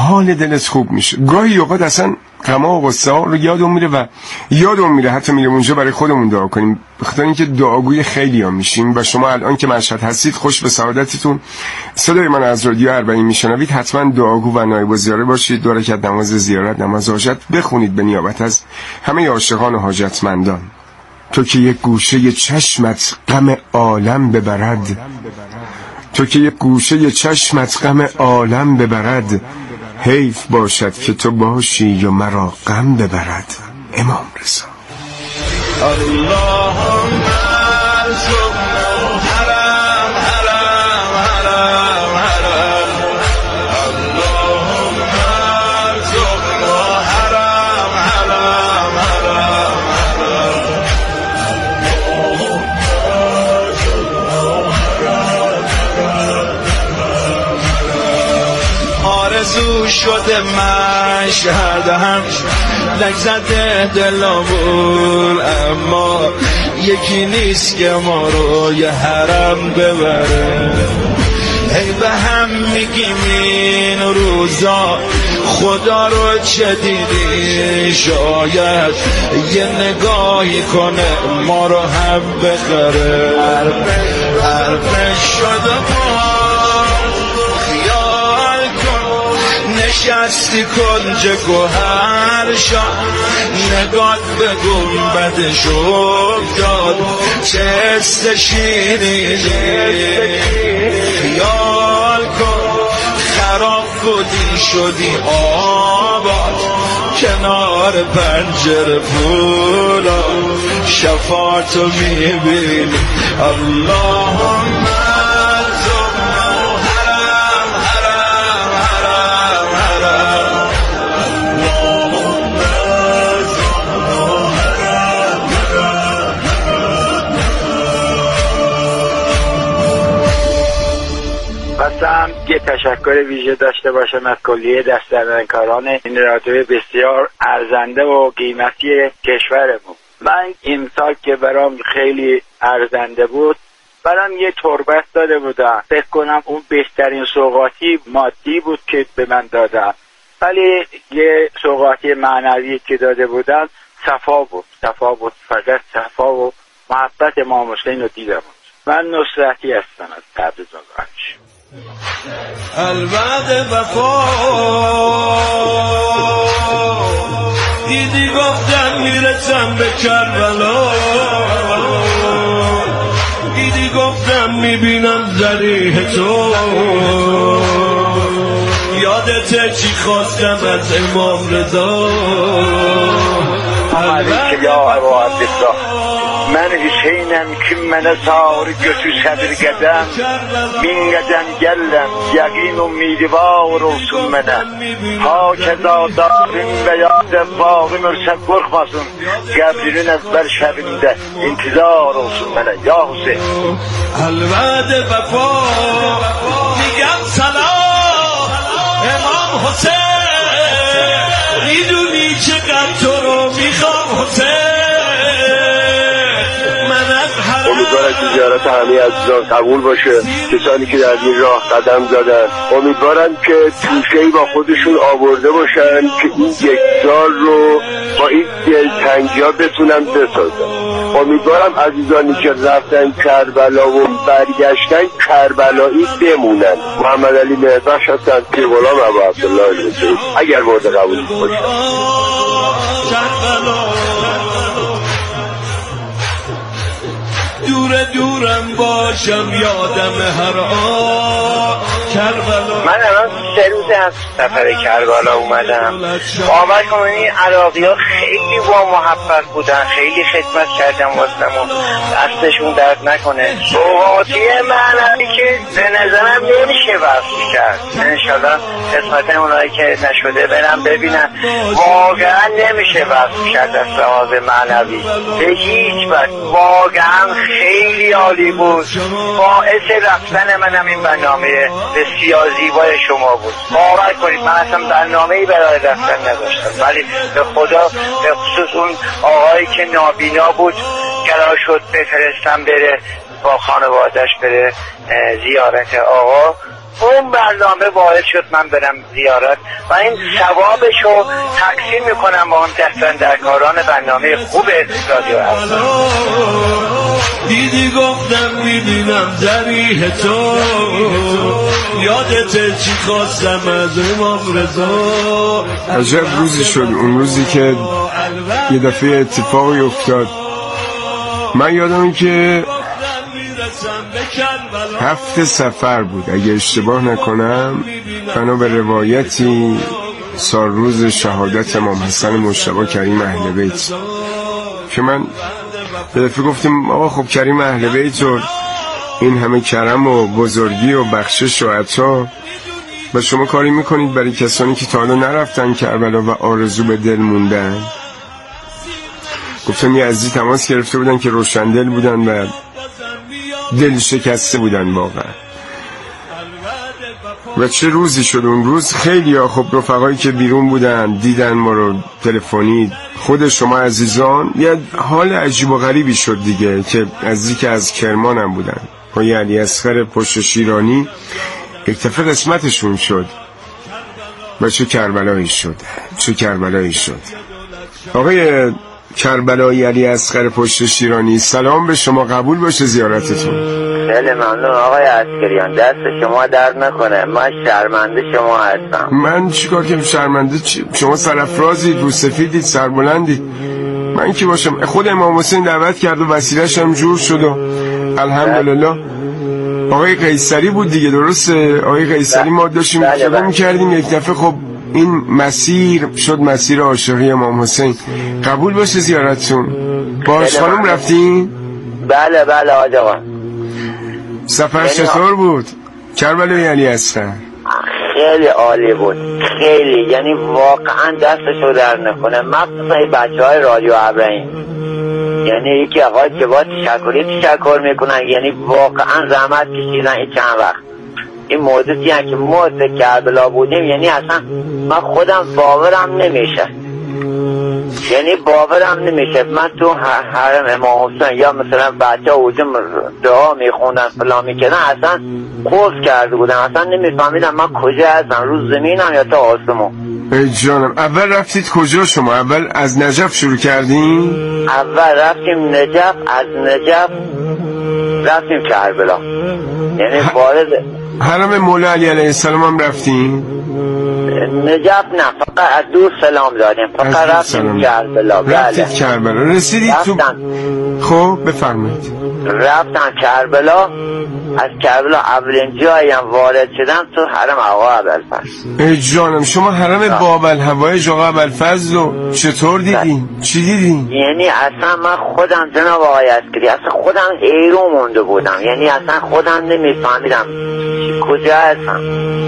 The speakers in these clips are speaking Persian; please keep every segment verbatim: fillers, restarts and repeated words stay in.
حال دلت خوب میشه. گاهی اوقات اصلا غم و غصه ها رو یادمون میره و یادمون میره حتی میره اونجا برای خودمون دعا کنیم، بخاطر اینکه دعاگوی خیلی ها میشیم. و شما الان که مشهد هستید، خوش به سعادتتون. صدای من از رادیو اربعین میشنوید، حتما دعاگو و نایب الزیاره باشید. دو رکعت نماز زیارت، نماز حاجت بخونید به نیابت از همه عاشقان و حاجتمندان. تو که یک گوشه چشمت غم عالم ببرد، تو که یک گوشه چشمت غم عالم ببرد، حیف باشد که تو باشی و مرا غم ببرد. امام رضا. اللهم ارزقنا حرام حرام حرام حرام، اللهم ارزقنا حرام حرام حرام حرام. آرزو شده مشهدم، لگزده دلمون، اما یکی نیست که ما رو یه حرم ببره. هی به هم میگیم این روزا خدا رو چه دیدی، شاید یه نگاهی کنه ما رو هم بخره. عرفه شده ما نشستی کنج گوهر شا، نگات به گنبدش افتاد چه حس شیرینی. خیال کن خراب بودی شدی آباد، کنار پنجره پولا شفاعتو میبینی. اللهم خواستم یه تشکر ویژه داشته باشم از کلیه دستندرکاران این رادیو بسیار ارزنده و قیمتی کشورمون. من این سال که برام خیلی ارزنده بود، برام یه تربت داده بودن، فکر کنم اون بهترین سوغاتی مادی بود که به من دادن، ولی یه سوغاتی معنوی که داده بودن صفا بود. صفا بود، فقط صفا و محبت امام حسین رو دیدم. من نصرتی هستم از تبریز آقایش. الوعد وفا دیدی گفتم میرسم به کربلا، دیدی گفتم میبینم ذریح تو، یادته چی خواستم از امام رضا. الوعد وفا من Hüseyin'em kim mene sağırı götü sədir qədəm, min qədəm gəlləm, yəqin umidi var olsun mənə. Ha kəza darim və yadə bağım ölsə qorxmasın, qəbrinin əvvəl şəbində intizar olsun mənə. Ya Hüseyin. Əlvəd vəfa میگم سلام امام حسین، میدونی چقدر تو رو میخوام حسین. امیدوارم که زیارت همه عزیزان قبول باشه، کسانی که در این راه قدم زدن. امیدوارم که توشه‌ای با خودشون آورده باشن که این یک سال رو با این دلتنگی ها بتونن بسازن. امیدوارم عزیزانی که رفتن کربلا و برگشتن کربلایی بمونن. محمد علی مهربخش هستن، پیر غلام ابو عبدالله الحسینی، اگر مورد قبول باشه. دور دورم باشم یادم هر آن کربلا. من الان سه روز از سفر کربلا اومدم. باور کنید عراقی ها خیلی با محبت بودن، خیلی خدمت کردن واسمون، دستشون درد نکنه. سوغاتی معنوی که به نظرم نمیشه وصف کرد. انشالله قسمت اونایی که نشده برم ببینن، واقعا نمیشه وصف کرد از لحاظ معنوی به هیچ وجه. واقعا خیلی عالی بود. باعث رفتن منم این برنامه بسیار زیبای شما بود. باور کنید من اصلا برنامه‌ای برای رفتن نداشتم، ولی به خدا به خصوص اون آقایی که نابینا بود قرار شد بفرستم بره با خانوادش بره زیارت آقا. اون برنامه باعث شد من برم زیارت و این ثوابش رو تقسیم میکنم با اون دستاندرکاران برنامه خوب رادیو هستم. دیدی گفتم میبینم ذریح تو، یادت چی خواستم از امام رضا. عجب روزی شد اون روزی که یه دفعه اتفاقی افتاد. من یادم که هفت سفر بود اگه اشتباه نکنم، بنا به روایتی سال روز شهادت امام حسن مجتبی کریم اهل بیت، که من به دفعه گفتیم آقا خب کریم اهل بیت و این همه کرم و بزرگی و بخشش و عطا و شما کاری میکنید برای کسانی که تا حالا نرفتن کربلا و آرزو به دل موندن. گفتم یه عزیزی تماس گرفته بودن که روشندل بودن و دل شکسته بودن واقعا. و چه روزی شد اون روز. خیلی ها خب رفقایی که بیرون بودن دیدن ما رو تلفنی، خود شما عزیزان، یه حال عجیب و غریبی شد دیگه که عزیزی که از کرمان هم بودن پای علی اصغر پشت شیرانی اکتفه قسمتشون شد و چه کربلایی شد، چه کربلایی شد. آقای کربلایی علی اصغر پشت شیرانی، سلام به شما، قبول باشه زیارتتون. خیلی ممنون آقای عسکریان، دست شما درد نکنه. من شرمنده شما هستم. من چیکار کنم شرمنده؟ چی؟ شما سرافرازید، رو سفیدید، سربلندید. من کی باشم؟ خود امام حسین دعوت کرد و وسیله‌اش هم جور شد و الحمدلله. آقای قیصری بود دیگه، درسته؟ آقای قیصری ما داشتیم مصاحبه می‌کردیم، یک دفعه خب این مسیر شد مسیر عاشقی امام حسین. قبول باشه زیارتتون. باش خانم رفتین؟ بله بله آقا. سفر چطور بود؟ کربلای علی اصغر خیلی عالی بود، خیلی، یعنی واقعا دستشو در نکنه، مخصوصا این بچه های رادیو ابراهیم. یعنی یکی آقای که با تشکری تشکر میکنن، یعنی واقعا زحمت کشیدن این چند وقت. این موضوعی هم که ما در کربلا بودیم، یعنی اصلا من خودم باورم نمیشه، یعنی باورم نمیشه. من تو حرم امام حسین یا مثلا بچه ها اوجم دعا میخوندن فلا میکردن، اصلا قفل کرده بودم، اصلا نمیفهمیدم من کجا هستم، رو زمینم یا تا آسمون. ای جانم، اول رفتید کجا شما؟ اول از نجف شروع کردین؟ اول رفتیم نجف، از نجف رفتیم کربلا، یعنی وارد حرم مولا علی علیه السلام هم رفتین؟ نجف نه، فقط از دور سلام دادیم، فقط رفتیم کربلا. رفتید کربلا، رسیدید تو؟ خب بفرمایید. رفتم کربلا، از کربلا اولین جایی هم وارد شدم تو حرم آقا ابوالفضل. ای جانم، شما حرم باب الهوای آقا ابوالفضل رو چطور دیدین؟ چی دیدین؟ یعنی اصلا من خودم جناب آقای عسکری اصلا خودم حیرون مونده بودم، یعنی اصلا خودم نمیفهمیدم کجا هستم.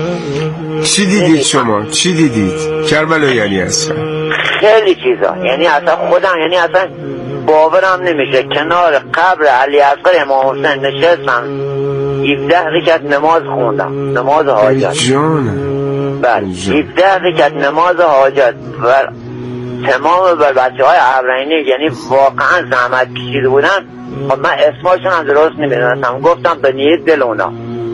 چی دیدید شما؟ چی دیدید؟ کربلای علی اصغر خیلی چیزا، یعنی اصلا خودم، یعنی اصلا باورم نمیشه. کنار قبر علی اصغر امام حسین نشستم، هفده رکعت نماز خوندم، نماز حاجت. ای جانم. بله، هفده رکعت نماز حاجت و تمام بر بچه های ابراهیمی، یعنی واقعا زحمت کشیده بودن. خب من اسماشون هم درست نمیدونستم، گفتم به نیت دل اونا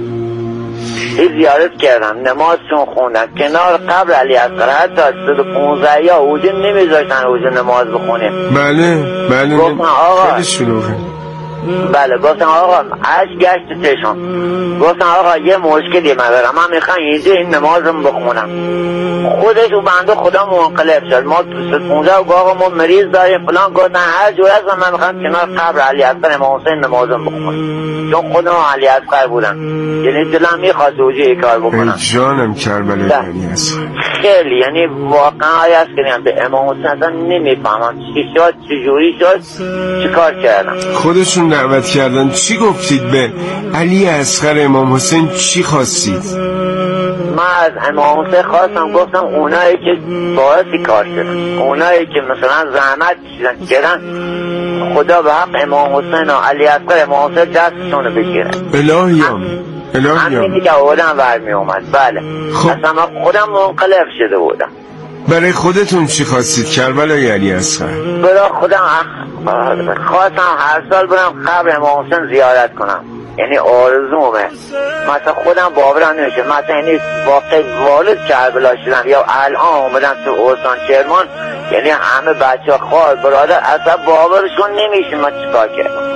این زیارت کردم، نمازشون خوندم کنار قبر علی اصغر. حتی صد و پونزده یا اوجه نمیذاشتن اوجه نماز بخونیم. بله بله. گفتم آقا خیلی شلوغه. بله، گفتم آقا عش گشت چشم، گفتم آقا یه مشکلی من دارم، من میخوام اینجا این نمازم بخونم. خودش و بنده خدا منقلب شد. ما تو پونزده و آقا ما مریض داریم فلان، گفتن هر جور از من میخوام کنار قبر علی اصغر امام حسین نمازم بخونم، چون خودم علی اصغر بودم، یعنی دلم میخواست اوجه این کار بکنم. ای جانم کربلای علی اصغر خیلی، یعنی واقعا آیه است که به امام حسین اصلا نمیفهمم چی شد، چی جوری شد، چی کار کردم. خودشون دعوت کردن. چی گفتید به علی اصغر امام حسین؟ چی خواستید؟ من از امام حسین خواستم، گفتم اونایی که باعثی کار شدن، اونایی که مثلا زحمت کشیدن، خدا به حق امام حسین و علی اصغر امام حسین دستشون رو بگیره. الهیام الهیام همینی که آدم برمی اومد. بله خب. اصلا من خودم منقلب شده بودم. برای خودتون چی خواستید کربلای علی اصغر؟ برای خودم خواستم هر سال برم قبر امام حسین زیارت کنم، یعنی آرزومه. مثلا خودم باورم نمیشه، مثلا یعنی واقعا والد کربلا شدم یا الان اومدم تو استان کرمان، یعنی همه بچه ها خواه برادر اصلا باورشون نمیشه من چیکار کردم.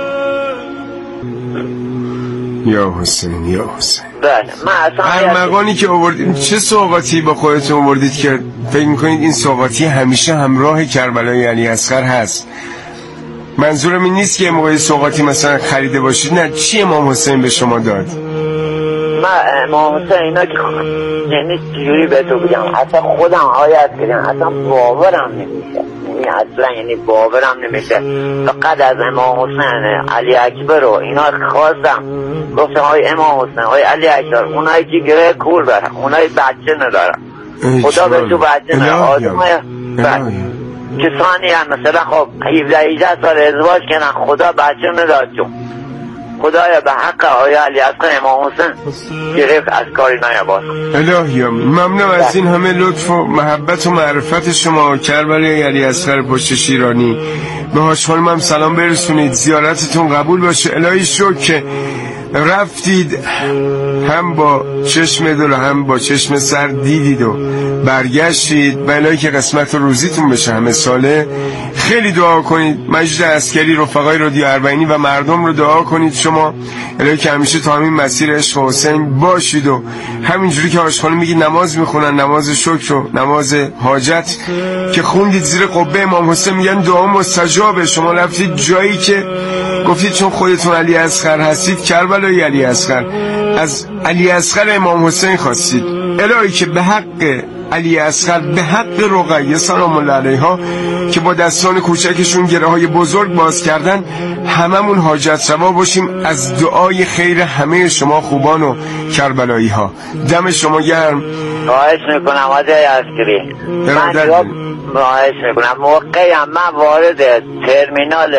یا حسین یا حسین بله من اصلا ارمغانی که آوردید چه سوغاتی با خودتون آوردید که فکر میکنید این سوغاتی همیشه همراه کربلای علی اصغر هست؟ منظورم این نیست که موقع سوغاتی مثلا خریده باشید، نه، چی امام حسین به شما داد؟ من امام حسین اینا که یعنی چجوری به تو بگم، اصلا خودم آیت کردم اصلا باورم نمیشه، یعنی اصلا یعنی باورم نمیشه. فقط از امام حسین علی اکبر رو اینا خواستم، گفتم های امام حسین های علی اکبر اونایی که گره کور برن، اونایی بچه ندارن، خدا به تو بچه ندارن، آدم های کسانی هم مثلا خب هفده هجده سال ازدواج کنن خدا بچه نداد، چون خدایا به حق آیه علی اصغر امام حسین گرفت از کاری نیاباد. الهی ممنون از این همه لطف و محبت و معرفت شما. کربلای علی اصغر پشت شیرانی، به حاج خانم هم سلام برسونید، زیارتتون قبول باشه. الهی شکر که رفتید هم با چشم دل و هم با چشم سر دیدید و برگشتید، و الهی که قسمت و روزیتون بشه همه ساله. خیلی دعا کنید، مجید عسکری، رفقای رادیو اربعینی و مردم رو دعا کنید شما، الهی که همیشه تا همین مسیر عشق حسین باشید و همینجوری که حاج خانم میگید نماز میخونن، نماز شکر و نماز حاجت که خوندید زیر قبه امام حسین، میگن دعا مستجابه. شما رفتید جایی که گفتید چون خودتون علی اصغر هستید، کربلای علی اصغر، از علی اصغر امام حسین خواستید. الهی که به حق علی اصغر، به حق رقیه سلام الله علیها که با دستان کوچکشون گره های بزرگ باز کردن، هممون حاجت روا باشیم از دعای خیر همه شما خوبان و کربلایی ها. دم شما گرم. خواهش میکنم آقای عسکری، من خواهش میکنم موقعی هم من وارد ترمینال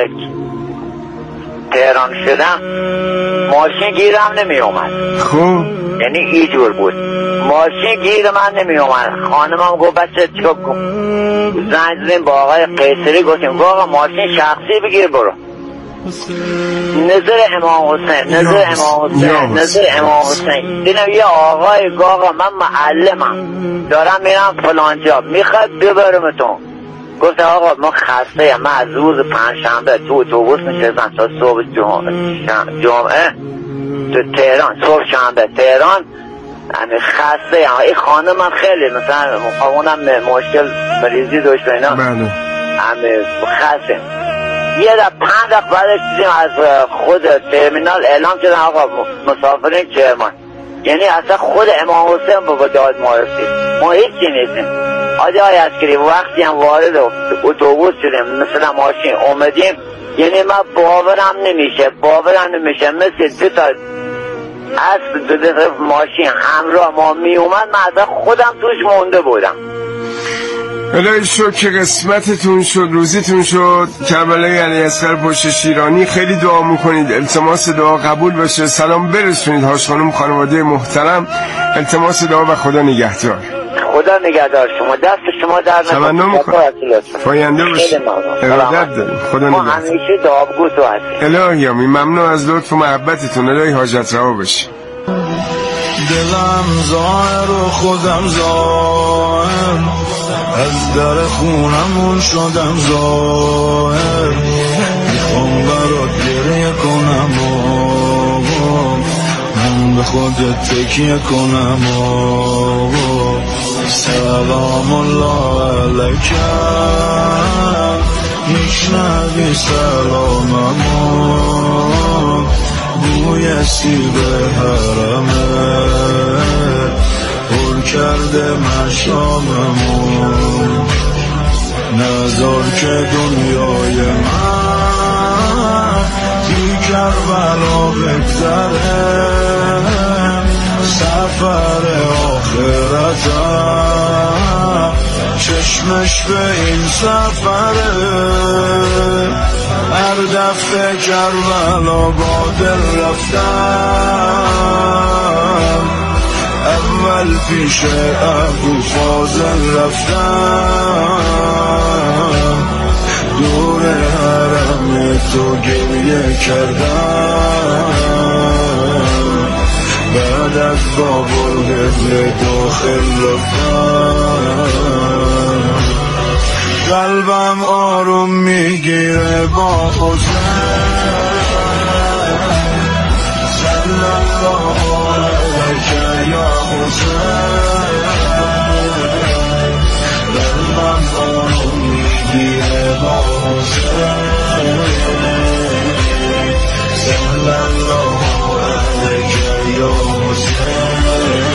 تهران شدم ماشین گیرم نمی اومد. خب یعنی اینجور بود، ماشین گیر من نمی اومد. خانمم گفت بچه چیکار کن، زنگ زدیم با آقای قیصری، گفتیم آقا ماشین شخصی بگیر برو. نظر امام حسین، نظر امام حسین، نظر امام حسین. دیدم یه آقای آقا من معلمم دارم میرم فلان جا، میخواد ببرمتون. گفتم آقا ما خسته هم، من از روز پنجشنبه تو اتوبوس نشستم تا صبح جمعه تو تهران، صبح شنبه تهران، همین خسته هم. این خانم هم خیلی مثلا اونم مشکل مریضی داشت اینا، همین خسته. یه در پنج دقیقه بعدش دیدیم از خود ترمینال اعلام کردن آقا مسافرین کرمان. یعنی اصلا خود امام حسین با داد ما رسید، ما هیچی نیستیم. آجای عسکری وقتی هم وارد اتوبوس شدیم مثلا ماشین اومدیم، یعنی من باورم نمیشه، باورم نمیشه مثل دو تا اسب دو دقیقه ماشین همراه ما می اومد، من اصلا خودم توش مونده بودم. الهی شکر که قسمتتون شد، روزیتون شد. کربلای علی اصغر پشت شیرانی، خیلی دعا میکنید، التماس دعا قبول بشه. سلام برسونید حاج خانم، خانواده محترم، التماس دعا و خدا نگهدار. خدا نگهدار شما، دست شما در تمنا میکنم پاینده باشید، ارادت داریم، خدا نگهدار. ما همیشه دعاگو تو هستیم. الهی آمین، ممنون از لطف و محبتتون، الهی حاجت روا باشید. دلم ظاهر و خودم ظاهر، از در خونمون شدم ظاهر، میخوام برات گریه کنم آقا، من به خودت تکیه کنم آقا. سلام الله علیکم، میشنوی سلاممو، بوی سیب حرمه پر کرده مشاممو، نذار که دنیای من بی کربلا بگذره، سفر آخرتم چشمش به این سفره. هر دفعه کربلا با دل رفتم، اول پیش ابو فاضل رفتم، دور حرم تو گریه کردم، میاد از بابل قبل داخل رفتن. قلبم آروم میگیره با حسین صلی الله علیک یا حسین. قلبم آروم میگیره با حسین صلی الله علیک یا حسین.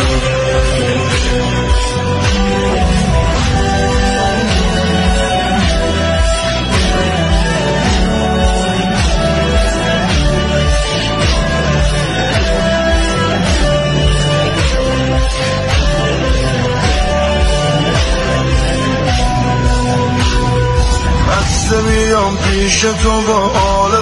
میام پیش تو با حال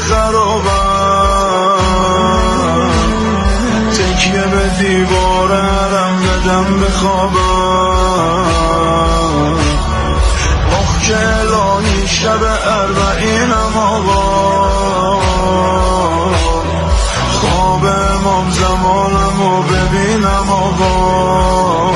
خرابم، تکیه به دیوار حرم بدم بخوابم. آخ که الهی شب اربعینم آقا، خواب امام زمانم و ببینم آقا.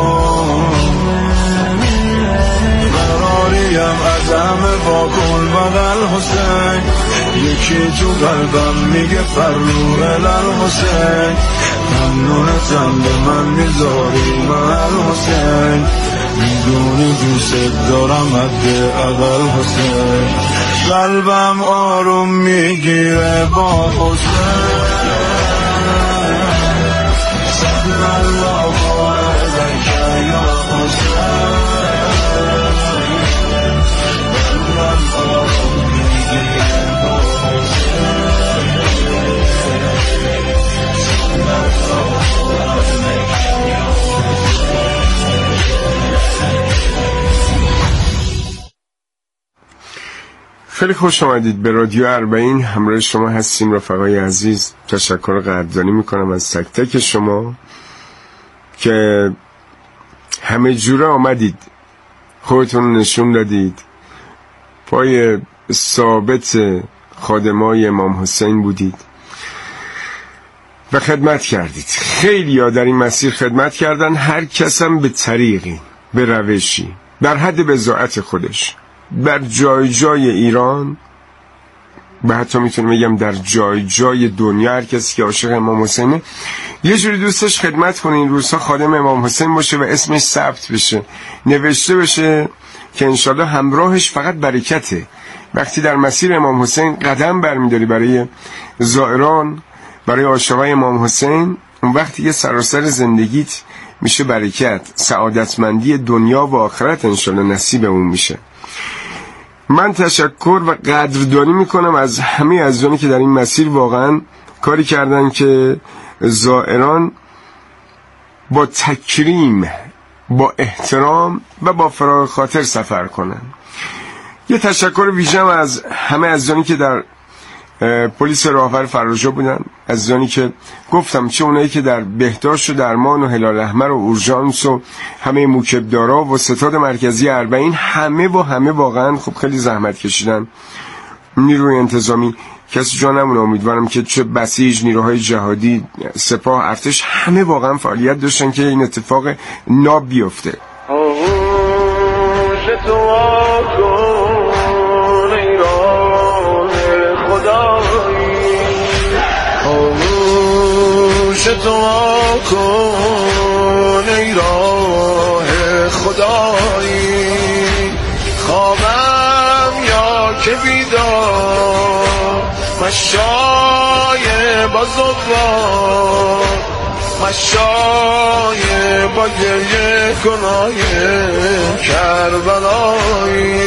براریم از همه واکن بغل حسین، یکی تو قلبم میگه فرو الال حسین. ممنونتم به من میذاری محل حسین، میدونی دوست دارم حد اول حسین. قلبم آروم میگیره با حسین صلی الله علیک یا حسین. خیلی خوش آمدید به رادیو اربعین. همراه شما هستیم رفقای عزیز. تشکر قدردانی میکنم از تک تک شما که همه جوره آمدید، خودتون نشون دادید، پای ثابت خادمای امام حسین بودید و خدمت کردید. خیلی ها در این مسیر خدمت کردن، هر کسم به طریقی، به روشی، در حد بضاعت خودش، در جای جای ایران و حتی میتونم بگم در جای جای دنیا. هر کسی که عاشق امام حسینه یه جوری دوستش خدمت کنه، این روزها خادم امام حسین باشه و اسمش ثبت بشه، نوشته بشه که انشالله همراهش فقط برکته. وقتی در مسیر امام حسین قدم برمیداری برای زائران، برای عاشقای امام حسین، اون وقتی یه سراسر زندگیت میشه برکت، سعادتمندی دنیا و آخرت انشالله نصیب اون میشه. من تشکر و قدردانی میکنم از همه عزیزانی که در این مسیر واقعا کاری کردن که زائران با تکریم، با احترام و با فراغ خاطر سفر کنن. یه تشکر ویژه‌ام از همه عزیزانی که در پلیس راهور فراجا بودن، عزیزانی که گفتم چه اونایی که در بهداشت و درمان و هلال احمر و اورژانس و همه موکبدارا و ستاد مرکزی اربعین، همه و همه واقعا خب خیلی زحمت کشیدن. نیروی انتظامی کسی جا نمونه، امیدوارم که چه بسیج، نیروهای جهادی، سپاه، ارتش، همه واقعا فعالیت داشتن که این اتفاق ناب بیفته. دعا کن ای راه خدایی، خوابم یا که بیدار، مشای با زغبار، مشای با گریه کنای کربلایی.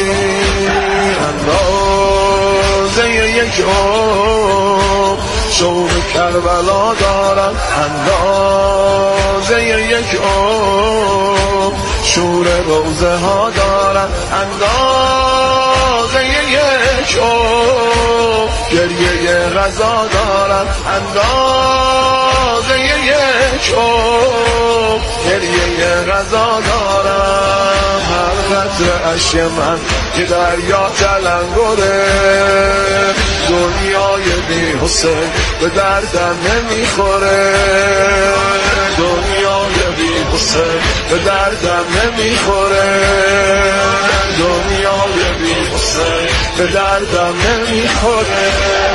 اندازه یک عمر شوق کربلا دارم، اندازه یک عمر شور روزه ها دارم، اندازه یک عمر گریه غذا دارم، اندازه یک عمر گریه غذا دارم. هر قطر اشک من که دریا تلنگره، دنیای بی حسین به دردم نمیخوره، دنیای بی حسین به دردم نمیخوره، دنیای بی حسین به دردم نمیخوره.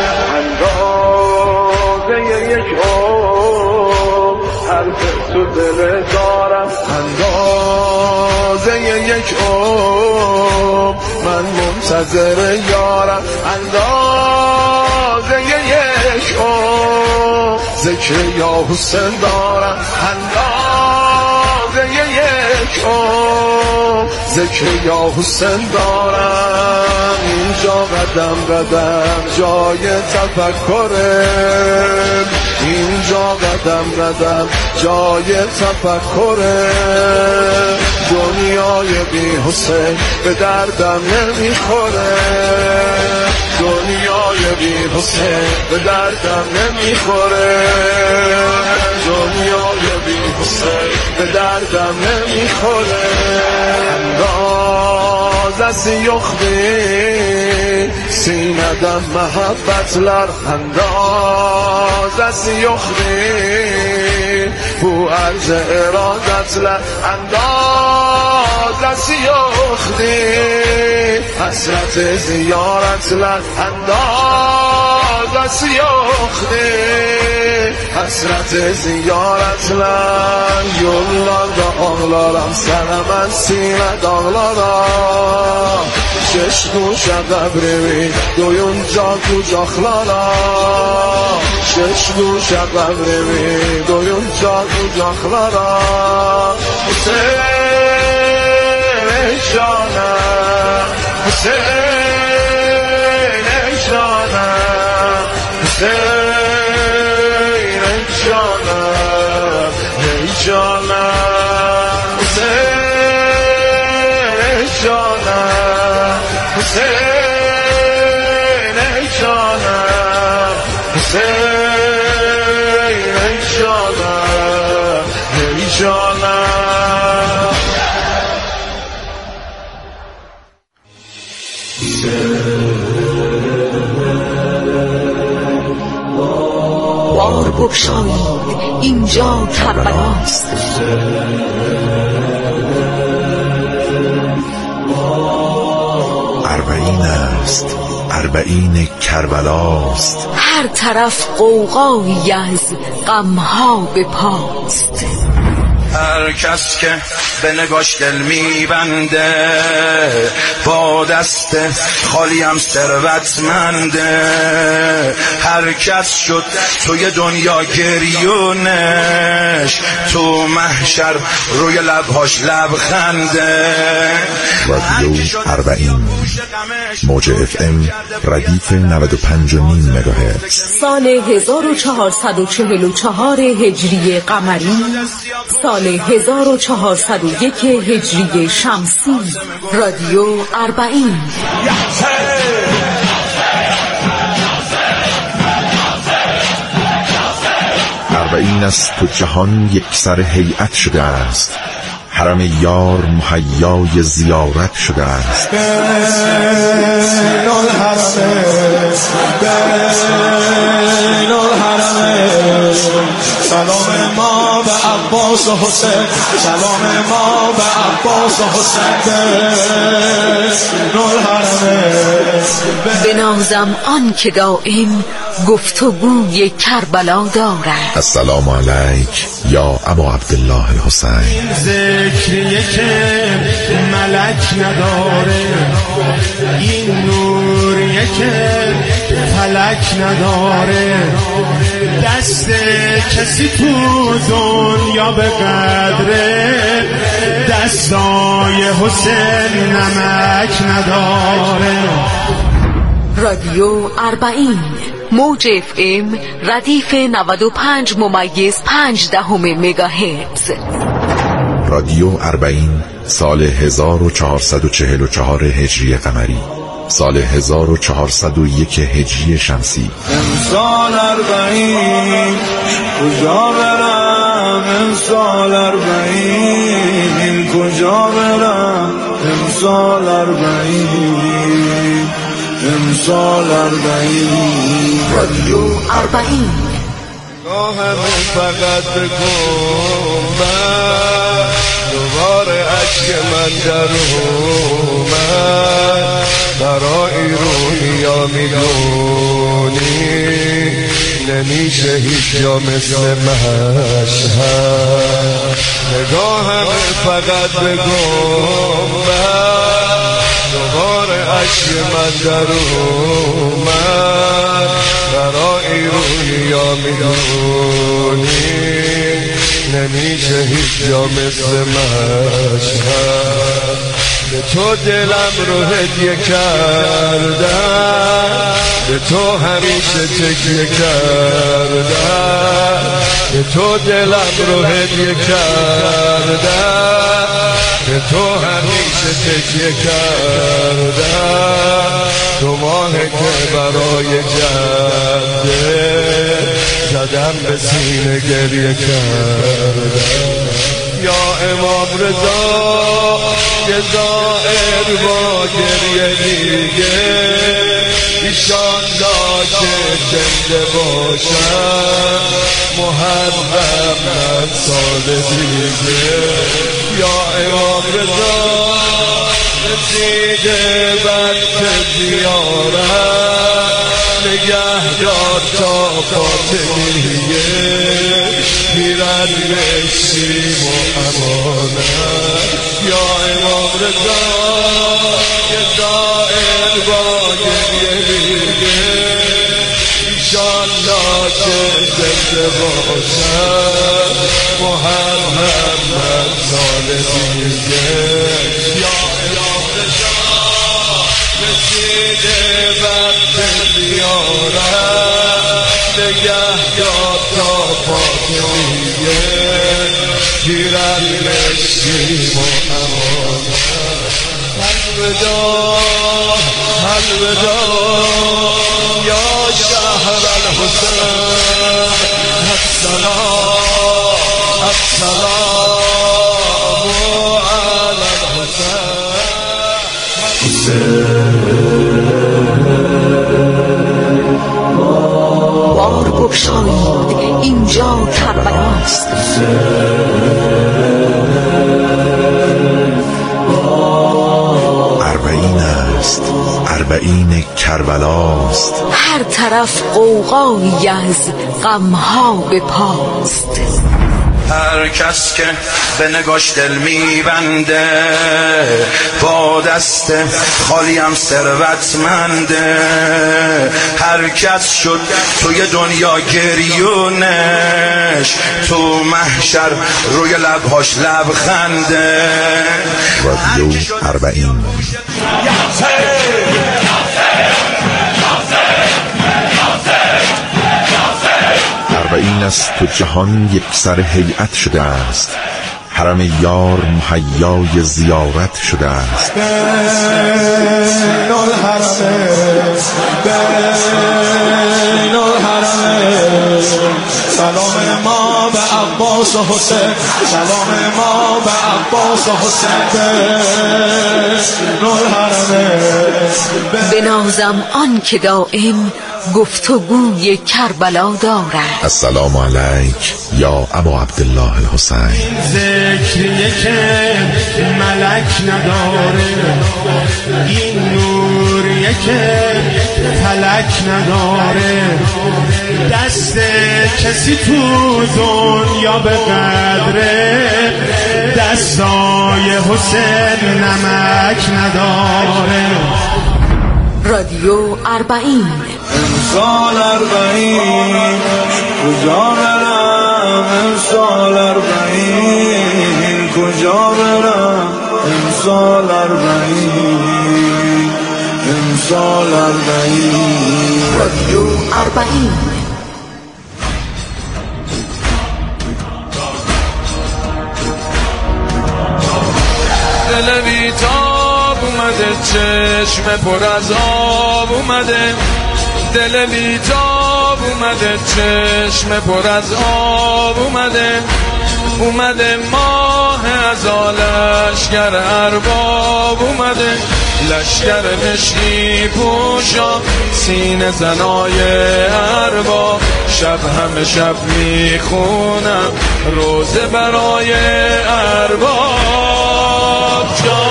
اندازه یک عمر حرف تو دل دارم، اندازه یک عمر من منتظر یارم، اندازه یک عمر ذکر یا حسین دارم، اندازه یک عمر ذکر یا حسین دارم. اینجا قدم قدم جای تفکره، اینجا قدم قدم جای تفکره، دنیای بی حسین به دردم نمیخوره، دنیای بی حسین به دردم نمیخوره، دنیای بی حسین به دردم نمیخوره. انداز از یخبی سیندم محبتلر، انداز از یخبی بو عرض ارادتلر، انداز از یخبی حسرت زیارتلر، انداز از یخبی حسرت زیارتلر. یولlar da ağlarım sana ben sine dağlara, şeş kuşa qəbrimi doyunca kucaklara, şeş kuşa qəbrimi doyunca kucaklara. Hüseyin ey canım, Hüseyin ey canım, Hüseyin ey canım, ey canım, Hüseyin ey canım, Hüseyin ey canım, Hüseyin ey canım, ey canım. بار بگشایید اینجا کربلاست، اربعین است، اربعین کربلاست، هر طرف غوغایی از غمها به پاست. هر کس که به نگاش دل میبنده با دست خالیم ثروتمنده، هر کس شد توی دنیا گریونش، تو محشر روی لبهاش لبخنده. رادیو اربعین موج اف ام ردیف نود و پنج و نیم مگاهرتز، سال هزار و چهارصد و چهل و چهار هجری قمری، سال هزار و چهارصد و یک هجری شمسی. رادیو اربعین. اربعین است تو جهان یک سر هیئت شده است، حرم یار مهیای زیارت شده است. بین الحرمین، بین الحرمین، سلام ما به عباس و حسین، سلام ما به عباس و حسین. بین الحرمین، بنازم آن که دائم گفتگوی کربلا دارد. السلام علیک یا ابا عبدالله الحسین. ذکریه که ملک نداره، این نوریه که فلک نداره، دست کسی تو دنیا به قدره، دستای حسین نمک نداره. رادیو اربعین، موج اف ام ردیف نود و پنج ممیز پنج دهم مگاهرتز. رادیو اربعین سال هزار و چهارصد و چهل و چهار هجری قمری، سال هزار و چهارصد و یک هجری شمسی. امسال اربعین کجا برم، امسال اربعین کجا برم، امسال امسال اربعین امسال اربعین رادیو اربعین گاهم فقط بگم من دوباره عشق من در اومد برای رویا میدونی نمیشه هیچ جا مثل مشهد نگاهم فقط بگم من دوباره عشق من در اومد برای رویا میدونی نمیشه هیچ جا مثل مشهد به تو دلم رو هدیه کردم به تو همیشه تکیه کردم به تو دلم رو هدیه کردم به تو همیشه تکیه کردم دو ماه که برای جده زدم به سینه گریه کردم یا امام رضا یه زائر با گریه دیگه ایشالله که زنده باشم محرم من سال دیگه یا امام رضا رسیده وقت زیارت نگهدار تا فاطمیه پیرن بشیم و امانت یا امام رضا یه زائر با گریه دیگه ایشالله که زنده باشم محرم من سال دیگه یا امام رضا رسیده وقت زیارت نگهدار تا فاطمیه پیرن بشیم و امانت الوداع الوداع یا شهر الحسین السلام السلام علی الحسین بار بگشایید اینجا کربلاست اربعین است اربعین کربلاست هر طرف غوغایی از غمها به پاست هر کس که به نگاش دل میبنده با دست خالیم ثروتمنده هر کس شد توی دنیا گریونش تو محشر روی لبهاش لبخنده رادیو اربعین اربعین است تو جهان یک سر هیئت شده است حرم یار مهیای زیارت شده است بین الحرمین بین الحرمین سلام ما به عباس و حسین سلام ما به عباس و حسین بین الحرمین بنازم آن که دائم گفتگوی کربلا دارد السلام علیک یا ابا عبدالله الحسین ذکریه که ملک نداره این نوریه که فلک نداره دست کسی تو دنیا به قدره دستای حسین نمک نداره رادیو اربعین امسال اربعین کجا برم امسال اربعین کجا برم امسال اربعین امسال اربعین رادیو اربعین دل بیتاب اومده چشم پر از آب اومده دل بیتاب اومده چشم پر از آب اومده اومده ماه از لشکر ارباب اومده، لشکر مشکی پوشا سینه زنای ارباب، شب همه شب میخونم روزه برای ارباب.